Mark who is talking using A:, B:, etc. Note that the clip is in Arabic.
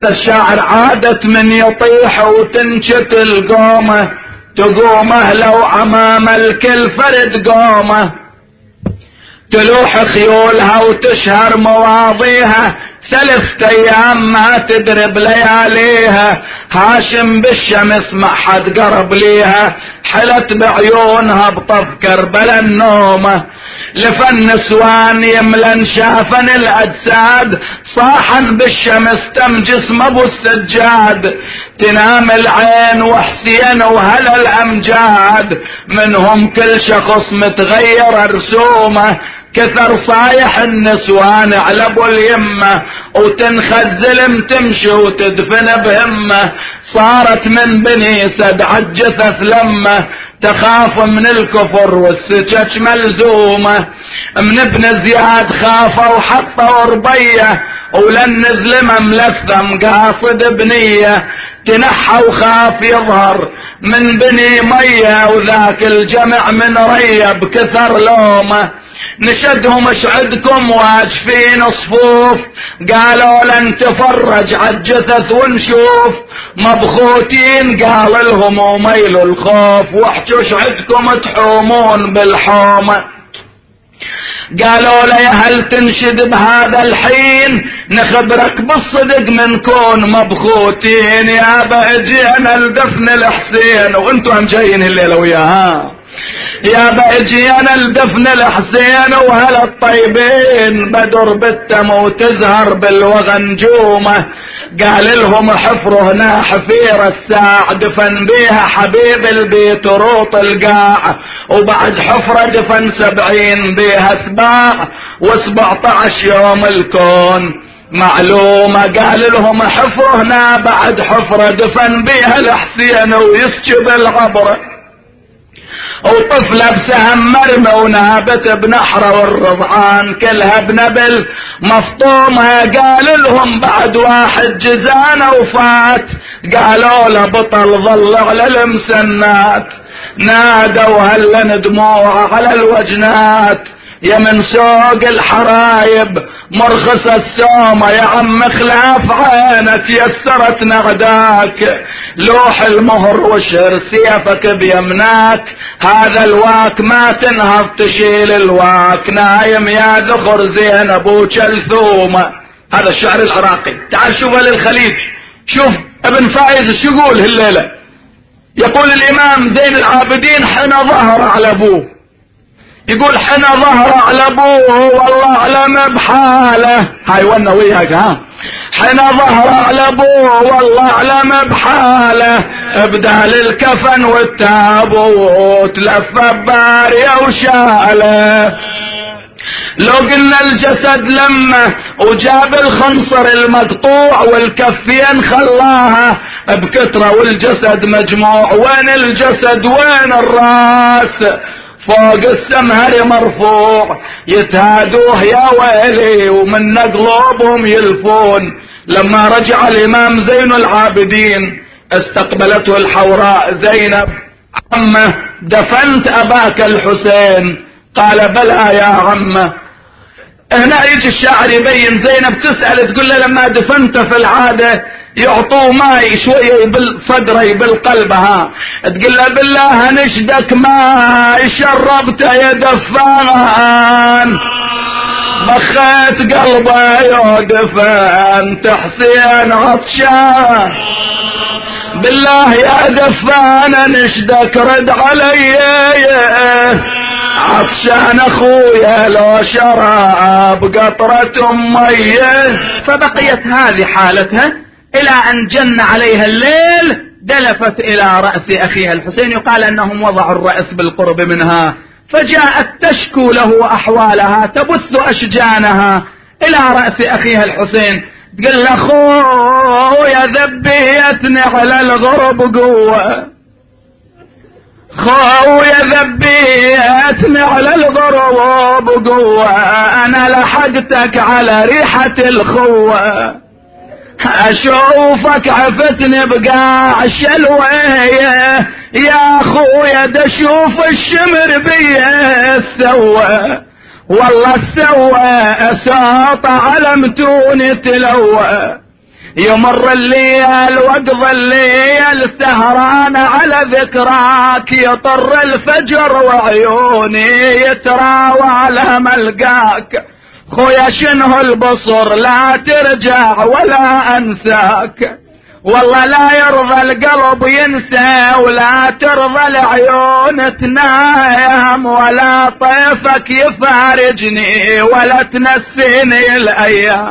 A: الشاعر عادت من يطيح وتنشت القومة، تقومه لو عمام الكل فرد قومه، تلوح خيولها وتشهر مواضيها، 3 أيام ما تدري بلياليها، هاشم بالشمس ما حد قرب ليها، حلت بعيونها بطف كربلا النومة، لفن نسوان يملن شافن الأجساد، صاحا بالشمس تم جسم ابو السجاد، تنام العين وحسين وهلا الأمجاد، منهم كل شخص متغير رسومه، كثر صايح النسوان على ابو اليمه، وتنخزلم تمشي وتدفن بهمه، صارت من بني سد عجثت لمه، تخاف من الكفر والسجج ملزومه، من ابن زياد خافوا حطوا ربيه، ولن نزل ملثم قاصد بنيه، تنحى وخاف يظهر من بني ميه، وذاك الجمع من ريه بكثر لومه، نشدهم اشعدكم واجفين صفوف، قالوا لن تفرج عالجثث ونشوف، مبخوتين قال لهم وميلوا الخوف، واحجوا اشعدكم تحومون بالحومة، قالوا لي هل تنشد بهذا الحين، نخبرك بالصدق من كون مبخوتين، يا بأجينا لدفن الحسين، وانتم جايين الليلة وياها، يا بأجينا لدفن الحسين، وهلا الطيبين بدر بالتم وتزهر بالوغى نجومه، قال لهم حفروا هنا حفير الساع، دفن بيها حبيب البيت روط القاع، وبعد حفرة دفن 70 بيها سباع، و17 يوم الكون معلومة، قال لهم حفروا هنا بعد حفرة دفن بيها الحسين ويسجب العبرة، وطفلة بسهم مرمى ونابت بنحرة، والرضعان كلها بنبل مفطومة، قال لهم بعد واحد جزانة وفات، قالوا له بطل ظل على المسنات، نادوا هلا دموع على الوجنات، يا من سوق الحرايب مرخص السومة، يا عم خلاف عينك يسرت نغداك، لوح المهر وشر سيفك بيمناك، هذا الواك ما تنهض تشيل الواك، نايم يا ذخر زينب وجلثومة. هذا الشعر العراقي. تعال شوف للخليج، شوف ابن فايز شو يقول هالليلة. يقول الامام زين العابدين حين ظهر على ابوه، يقول حين ظهر على ابوه والله اعلم بحاله، هاي ونا وياك ها، حين ظهر على ابوه والله اعلم بحاله، بدال الكفن والتابوت لف باريه وشاله، لو قلنا الجسد لما وجاب الخنصر المقطوع والكفين خلاها بكترة والجسد مجموع، وين الجسد وين الراس، فوق السمهر مرفوع يتهادوه يا ويلي، ومن قلوبهم يلفون. لما رجع الامام زين العابدين استقبلته الحوراء زينب، عمه دفنت اباك الحسين؟ قال بلى يا عمه. هنا يجي الشاعر يبين زينب تسأل تقول له لما دفنت في العادة يعطوه ماي شوية يبل صدره يبل قلبها، تقول له بالله نشدك ماي شربته يا دفان، بخيت قلبه يا دفان حسين عطشان، بالله يا دفان نشدك رد علي عطشان اخويا لو شراب قطرة ميه. فبقيت هذه حالتها الى ان جن عليها الليل، دلفت الى رأس اخيها الحسين، يقال انهم وضعوا الرأس بالقرب منها، فجاءت تشكو له احوالها تبث اشجانها الى رأس اخيها الحسين، تقول له خويا ذبيتني على الغرب قوة، خويا ذبيتني على الغرب قوة، انا لحقتك على ريحة الخوة، اشوفك عفتني بقاع الشلوية، يا خويا دا شوف الشمر بيه السوى، والله السوى اساط على متون تلوى، يمر الليل واقضى الليل سهران على ذكراك، يطر الفجر وعيوني يتراوى على ملقاك. خويا شنه البصر لا ترجع ولا انساك، والله لا يرضى القلب ينسى ولا ترضى العيون تنام، ولا طيفك يفارجني ولا تنسيني الايام.